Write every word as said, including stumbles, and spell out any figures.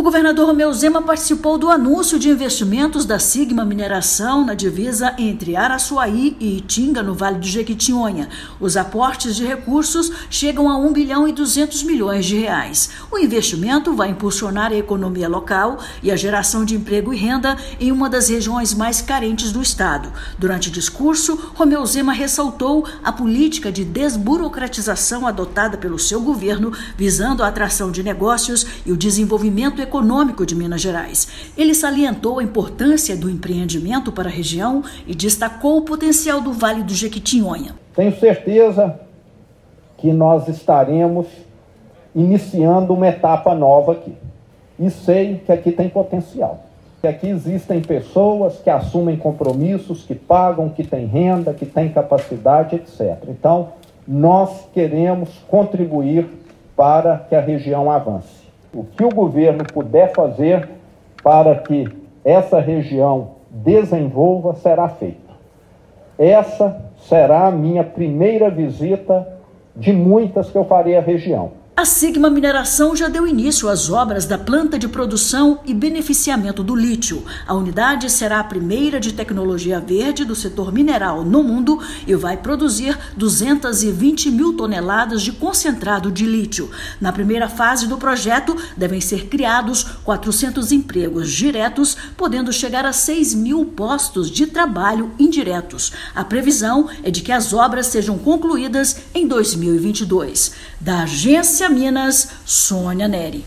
governador Romeu Zema participou do anúncio de investimentos da Sigma Mineração na divisa entre Araçuaí e Itinga, no Vale do Jequitinhonha. Os aportes de recursos chegam a um bilhão e duzentos milhões de reais. O investimento vai impulsionar a economia local e a geração de emprego e renda em uma das regiões mais carentes do estado. Durante o discurso, Romeu Zema ressaltou a política de desburocratização adotada pelo seu governo, visando a atração de negócios e o desenvolvimento econômico de Minas Gerais. Ele salientou a importância do empreendimento para a região e destacou o potencial do Vale do Jequitinhonha. Tenho certeza que nós estaremos iniciando uma etapa nova aqui. E sei que aqui tem potencial. Que aqui existem pessoas que assumem compromissos, que pagam, que têm renda, que têm capacidade, etcétera. Então, nós queremos contribuir para que a região avance. O que o governo puder fazer para que essa região desenvolva será feito. Essa será a minha primeira visita de muitas que eu farei à região. A Sigma Mineração já deu início às obras da planta de produção e beneficiamento do lítio. A unidade será a primeira de tecnologia verde do setor mineral no mundo e vai produzir duzentas e vinte mil toneladas de concentrado de lítio. Na primeira fase do projeto, devem ser criados quatrocentos empregos diretos, podendo chegar a seis mil postos de trabalho indiretos. A previsão é de que as obras sejam concluídas em dois mil e vinte e dois. Da agência Minas, Sônia Neri.